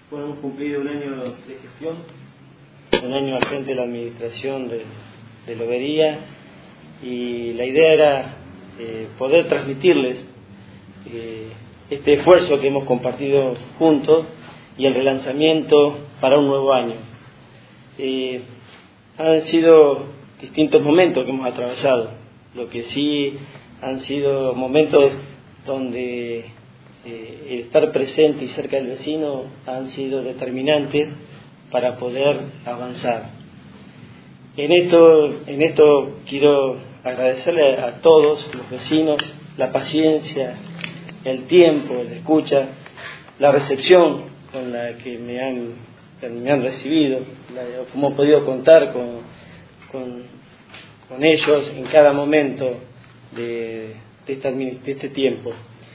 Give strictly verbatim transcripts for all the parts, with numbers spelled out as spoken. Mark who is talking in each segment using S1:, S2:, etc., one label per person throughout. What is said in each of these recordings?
S1: Bueno, hemos cumplido un año de gestión, un año al frente de la administración de, de Lobería, y la idea era eh, poder transmitirles eh, este esfuerzo que hemos compartido juntos y el relanzamiento para un nuevo año. Eh, han sido distintos momentos que hemos atravesado, lo que sí han sido momentos donde eh, el estar presente y cerca del vecino han sido determinantes para poder avanzar. En esto, en esto quiero agradecerle a todos los vecinos la paciencia, el tiempo, la escucha, la recepción con la que me han, me han recibido, la, cómo he podido contar con, con, con ellos en cada momento de, de, esta, de este tiempo.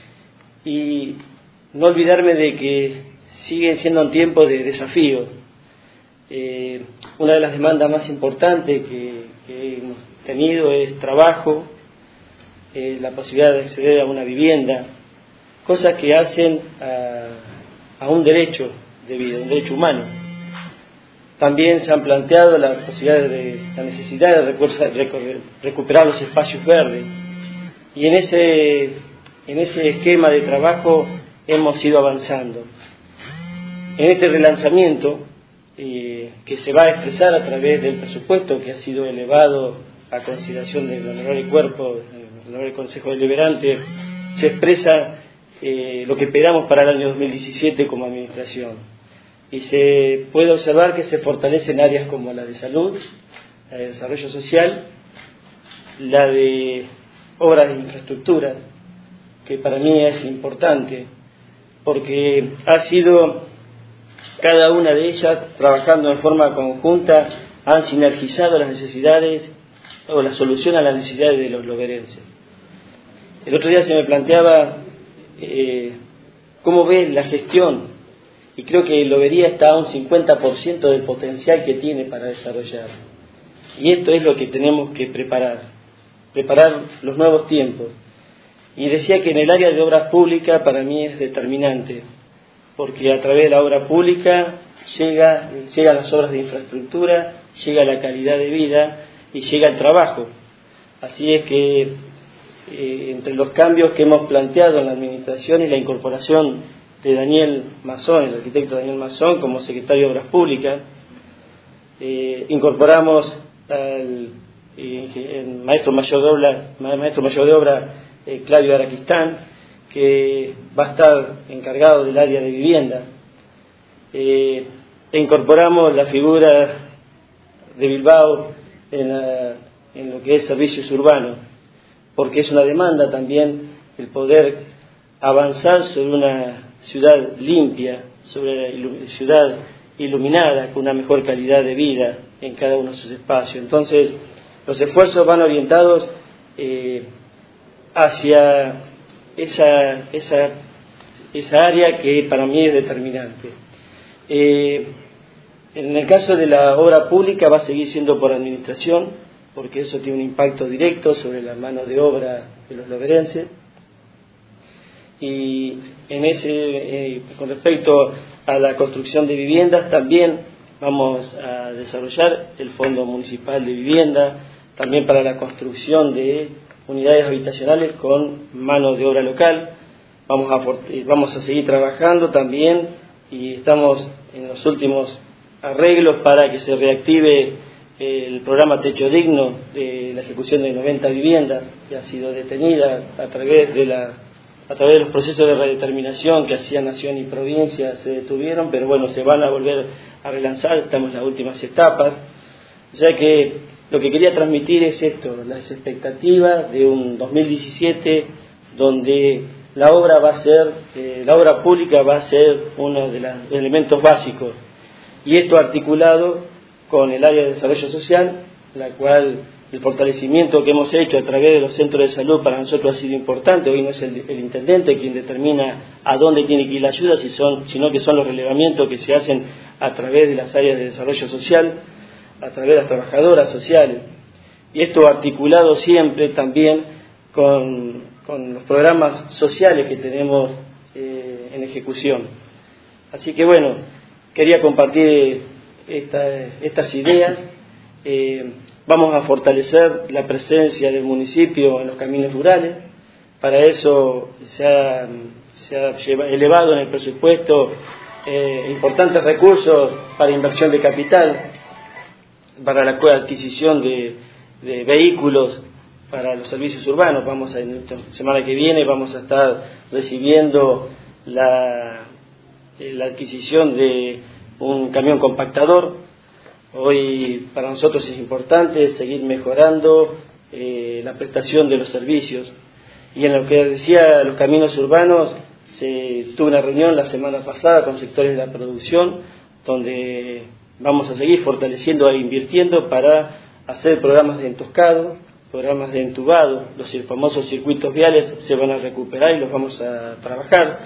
S1: Y no olvidarme de que sigue siendo un tiempo de desafío. Eh, una de las demandas más importantes que, que hemos tenido es trabajo, eh, la posibilidad de acceder a una vivienda, cosas que hacen a, a un derecho de vida, un derecho humano. También se han planteado la posibilidad de la necesidad de recuperar, recuperar los espacios verdes, y en ese, en ese esquema de trabajo hemos ido avanzando. En este relanzamiento, eh, que se va a expresar a través del presupuesto que ha sido elevado a consideración del honorable cuerpo, del honorable Consejo Deliberante, se expresa eh, lo que esperamos para el año dos mil diecisiete como administración. Y se puede observar que se fortalecen áreas como la de salud, la de desarrollo social, la de obras de infraestructura, que para mí es importante, porque ha sido cada una de ellas, trabajando en forma conjunta, han sinergizado las necesidades o la solución a las necesidades de los loberenses. El otro día se me planteaba eh, cómo ves la gestión, y creo que Lobería está a un cincuenta por ciento del potencial que tiene para desarrollar. Y esto es lo que tenemos que preparar, preparar los nuevos tiempos. Y decía que en el área de obras públicas para mí es determinante, porque a través de la obra pública llega, llegan las obras de infraestructura, llega la calidad de vida y llega el trabajo. Así es que eh, entre los cambios que hemos planteado en la administración y la incorporación de Daniel Mazón, el arquitecto Daniel Mazón, como secretario de Obras Públicas, eh, incorporamos al eh, maestro mayor de obra, maestro mayor de obra eh, Claudio Araquistán, que va a estar encargado del área de vivienda. Eh, e incorporamos la figura de Bilbao en, la, en lo que es servicios urbanos, porque es una demanda también el poder avanzar sobre una ciudad limpia, sobre una ciudad iluminada, con una mejor calidad de vida en cada uno de sus espacios. Entonces, los esfuerzos van orientados eh, hacia esa, esa, esa área que para mí es determinante. Eh, en el caso de la obra pública va a seguir siendo por administración, porque eso tiene un impacto directo sobre la mano de obra de los loberenses. Y en ese, eh, con respecto a la construcción de viviendas, también vamos a desarrollar el Fondo Municipal de Vivienda, también para la construcción de unidades habitacionales con mano de obra local. Vamos a, vamos a seguir trabajando también, y estamos en los últimos arreglos para que se reactive el programa Techo Digno de la ejecución de noventa viviendas, que ha sido detenida a través de la a través de los procesos de redeterminación que hacía Nación y Provincia. Se detuvieron, pero bueno, se van a volver a relanzar, estamos en las últimas etapas. O sea que lo que quería transmitir es esto, las expectativas de un dos mil diecisiete donde la obra va a ser, eh, la obra pública va a ser uno de los elementos básicos, y esto articulado con el área de desarrollo social, la cual el fortalecimiento que hemos hecho a través de los centros de salud para nosotros ha sido importante. Hoy no es el, el intendente quien determina a dónde tiene que ir la ayuda, si son, sino que son los relevamientos que se hacen a través de las áreas de desarrollo social, a través de las trabajadoras sociales. Y esto articulado siempre también con, con los programas sociales que tenemos eh, en ejecución. Así que bueno, quería compartir esta, estas ideas. Eh, vamos a fortalecer la presencia del municipio en los caminos rurales. Para eso se ha, se ha elevado en el presupuesto eh, importantes recursos para inversión de capital, para la adquisición de, de vehículos para los servicios urbanos. Vamos a, en esta semana que viene vamos a estar recibiendo la, la adquisición de un camión compactador. Hoy para nosotros es importante seguir mejorando eh, la prestación de los servicios. Y en lo que decía los caminos urbanos, se tuvo una reunión la semana pasada con sectores de la producción, donde vamos a seguir fortaleciendo e invirtiendo para hacer programas de entoscado, programas de entubado. Los famosos circuitos viales se van a recuperar y los vamos a trabajar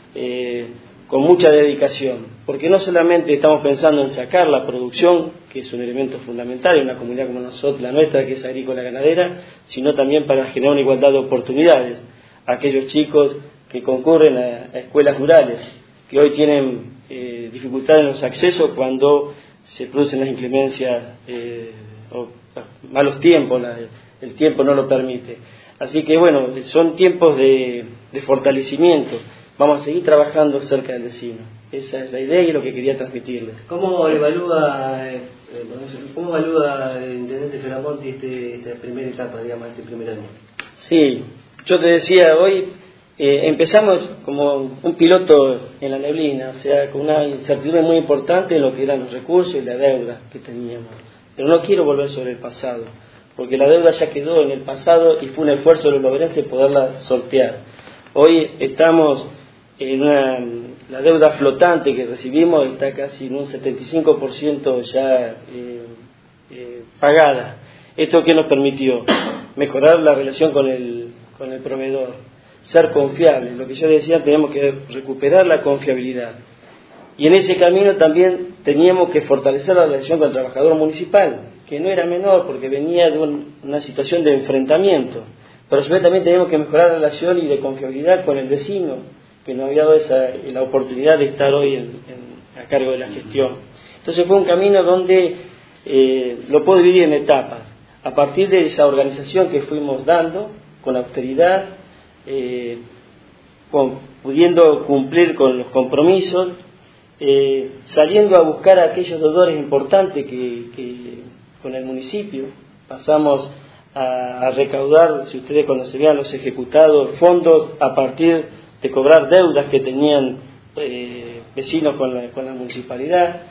S1: eh, con mucha dedicación, porque no solamente estamos pensando en sacar la producción, que es un elemento fundamental en una comunidad como nosotros, la nuestra, que es agrícola ganadera, sino también para generar una igualdad de oportunidades a aquellos chicos que concurren a, a escuelas rurales, que hoy tienen eh, dificultades en los accesos cuando se producen las inclemencias eh, o malos tiempos, la, el tiempo no lo permite. Así que bueno, son tiempos de, de fortalecimiento. Vamos a seguir trabajando cerca del vecino. Esa es la idea y lo que quería transmitirles.
S2: ¿Cómo evalúa, eh, cómo evalúa el intendente Fioramonti este, esta primera etapa, digamos, este primer año?
S1: Sí, yo te decía hoy, eh, empezamos como un piloto en la neblina, o sea, con una incertidumbre muy importante en lo que eran los recursos y la deuda que teníamos. Pero no quiero volver sobre el pasado, porque la deuda ya quedó en el pasado y fue un esfuerzo de los loberenses poderla sortear. Hoy estamos en una, la deuda flotante que recibimos está casi en un setenta y cinco por ciento ya eh, eh, pagada. ¿Esto qué nos permitió? Mejorar la relación con el, con el proveedor, ser confiables. Lo que yo decía, tenemos que recuperar la confiabilidad. Y en ese camino también teníamos que fortalecer la relación con el trabajador municipal, que no era menor porque venía de un, una situación de enfrentamiento. Pero a su vez también tenemos que mejorar la relación y de confiabilidad con el vecino, que nos había dado esa, la oportunidad de estar hoy en, en, a cargo de la gestión. Entonces fue un camino donde eh, lo puedo dividir en etapas. A partir de esa organización que fuimos dando, con austeridad, eh, con, pudiendo cumplir con los compromisos, eh, saliendo a buscar a aquellos deudores importantes que, que con el municipio, pasamos a, a recaudar, si ustedes conocerían los ejecutados, fondos a partir de cobrar deudas que tenían eh, vecinos con la, con la municipalidad,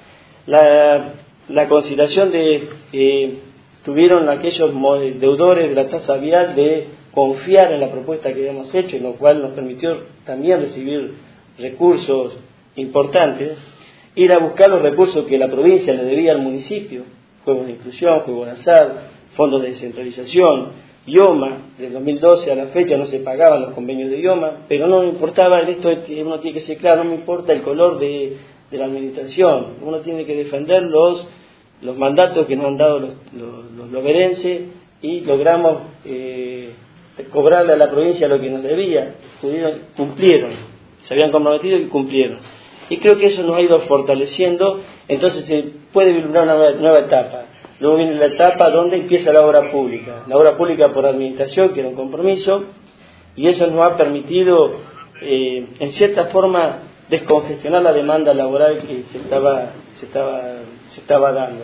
S1: la, la consideración de que eh, tuvieron aquellos deudores de la tasa vial de confiar en la propuesta que habíamos hecho, lo cual nos permitió también recibir recursos importantes, ir a buscar los recursos que la provincia le debía al municipio, juegos de inclusión, juegos de azar, fondos de descentralización, I O M A. Del dos mil doce a la fecha no se pagaban los convenios de I O M A, pero no me importaba, esto uno tiene que ser claro, no me importa el color de, de la administración, uno tiene que defender los, los mandatos que nos han dado los, los, los loberenses, y logramos eh, cobrarle a la provincia lo que nos debía, pudieron, cumplieron, se habían comprometido y cumplieron. Y creo que eso nos ha ido fortaleciendo, entonces se puede vislumbrar una nueva, nueva etapa. Luego viene la etapa donde empieza la obra pública. La obra pública por administración, que era un compromiso, y eso nos ha permitido, eh, en cierta forma, descongestionar la demanda laboral que se estaba, se estaba, se estaba dando.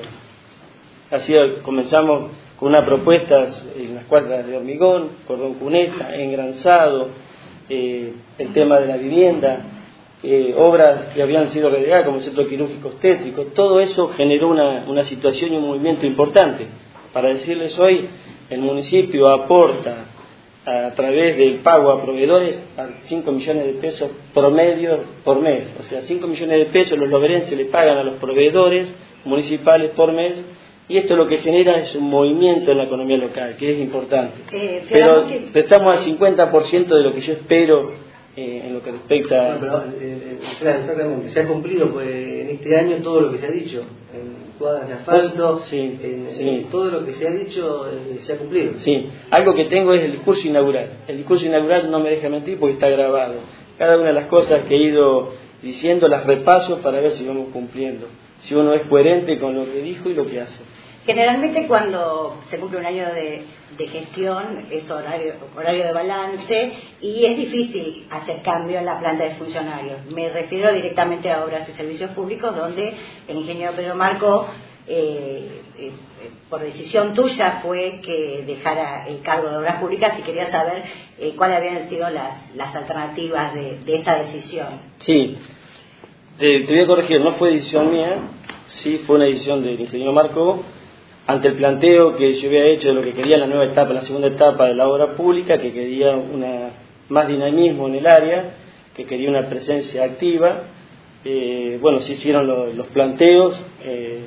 S1: Así comenzamos con una propuesta en las cuadras de hormigón, cordón cuneta, engranzado, eh, el tema de la vivienda, Eh, obras que habían sido relegadas como centros quirúrgicos tétricos. Todo eso generó una, una situación y un movimiento importante. Para decirles hoy, el municipio aporta a, a través del pago a proveedores a cinco millones de pesos promedio por mes. O sea, cinco millones de pesos los loberenses le pagan a los proveedores municipales por mes, y esto lo que genera es un movimiento en la economía local, que es importante. Eh, pero, que... pero estamos al cincuenta por ciento de lo que yo espero Eh, en lo que respecta...
S2: Bueno, pero, eh, claro, exactamente, se ha cumplido pues, en este año todo lo que se ha dicho, en cuadras de asfalto,
S1: sí,
S2: en,
S1: sí.
S2: en todo lo que se ha dicho eh, se ha cumplido.
S1: Sí, algo que tengo es el discurso inaugural. El discurso inaugural no me deja mentir porque está grabado. Cada una de las cosas que he ido diciendo, las repaso para ver si vamos cumpliendo, si uno es coherente con lo que dijo y lo que hace.
S3: Generalmente cuando se cumple un año de, de gestión es horario, horario de balance y es difícil hacer cambio en la planta de funcionarios. Me refiero directamente a Obras y Servicios Públicos, donde el ingeniero Pedro Marcó, eh, eh, por decisión tuya, fue que dejara el cargo de Obras Públicas, y quería saber eh, cuáles habían sido las, las alternativas de, de esta decisión.
S1: Sí, te, te voy a corregir, no fue decisión mía, sí fue una decisión del ingeniero Marcó, ante el planteo que yo había hecho de lo que quería la nueva etapa, la segunda etapa de la obra pública, que quería una, más dinamismo en el área, que quería una presencia activa. Eh, bueno, se hicieron lo, los planteos, eh,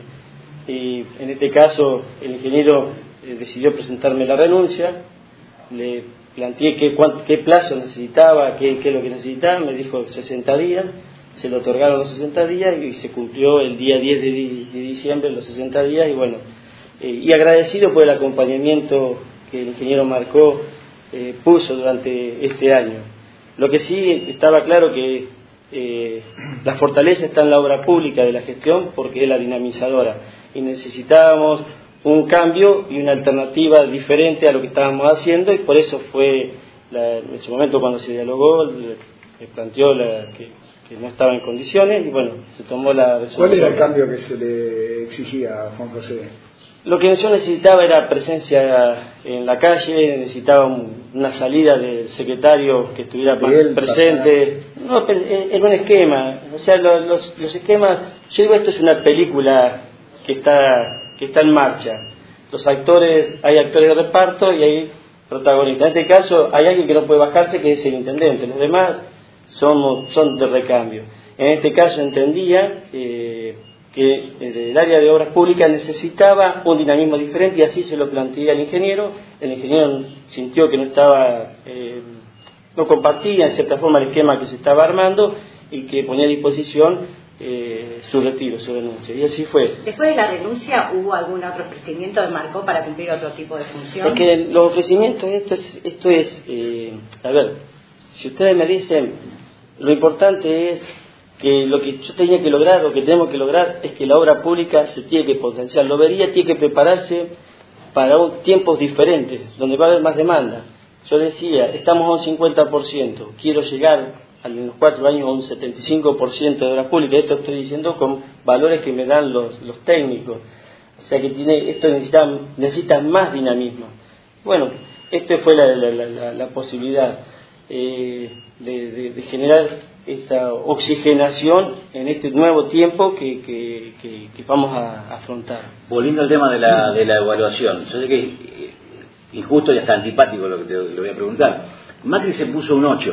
S1: y en este caso el ingeniero eh, decidió presentarme la renuncia, le planteé qué, cuánto, qué plazo necesitaba, qué, qué es lo que necesitaba, me dijo sesenta días, se le otorgaron los sesenta días y se cumplió el día diez de, de diciembre los sesenta días, y bueno, Eh, y agradecido por el acompañamiento que el ingeniero Marcó eh, puso durante este año. Lo que sí estaba claro que eh, la fortaleza está en la obra pública de la gestión, porque es la dinamizadora, y necesitábamos un cambio y una alternativa diferente a lo que estábamos haciendo, y por eso fue la, en ese momento cuando se dialogó le, le planteó la, que, que no estaba en condiciones, y bueno, se tomó la resolución.
S4: ¿Cuál era el cambio que se le exigía a Juan José?
S1: Lo que yo necesitaba era presencia en la calle, necesitaba un, una salida del secretario que estuviera él, presente. No, era un esquema, o sea, los, los, los esquemas, yo digo, esto es una película que está, que está en marcha. Los actores, hay actores de reparto y hay protagonistas. En este caso hay alguien que no puede bajarse, que es el intendente, los demás son, son de recambio. En este caso entendía eh, que el área de obras públicas necesitaba un dinamismo diferente, y así se lo planteé al ingeniero. El ingeniero sintió que no estaba, eh, no compartía en cierta forma el esquema que se estaba armando, y que ponía a disposición eh, su retiro, su renuncia, y así fue.
S3: Después de la renuncia, ¿hubo algún otro ofrecimiento de Marcó para cumplir otro tipo de función?
S1: Es que los ofrecimientos, esto es, esto es eh, a ver, si ustedes me dicen, lo importante es que lo que yo tenía que lograr, lo que tenemos que lograr es que la obra pública se tiene que potenciar. La Lobería tiene que prepararse para un, tiempos diferentes, donde va a haber más demanda. Yo decía, estamos a un cincuenta por ciento, quiero llegar en los cuatro años a un setenta y cinco por ciento de obra pública. Esto estoy diciendo con valores que me dan los, los técnicos. O sea que tiene, esto necesita, necesita más dinamismo. Bueno, esta fue la, la, la, la posibilidad eh, de, de, de generar esta oxigenación en este nuevo tiempo que, que, que, que vamos a afrontar.
S5: Volviendo al tema de la, de la evaluación, yo sé que es injusto y hasta antipático lo que te lo voy a preguntar. Macri se puso un ocho.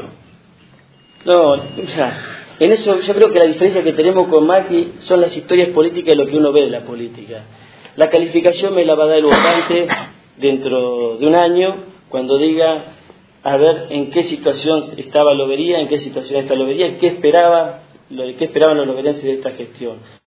S1: No, o sea, en eso yo creo que la diferencia que tenemos con Macri son las historias políticas y lo que uno ve de la política. La calificación me la va a dar el votante dentro de un año, cuando diga a ver en qué situación estaba Lobería, en qué situación está Lobería, qué esperaba, qué esperaban los loberenses de esta gestión.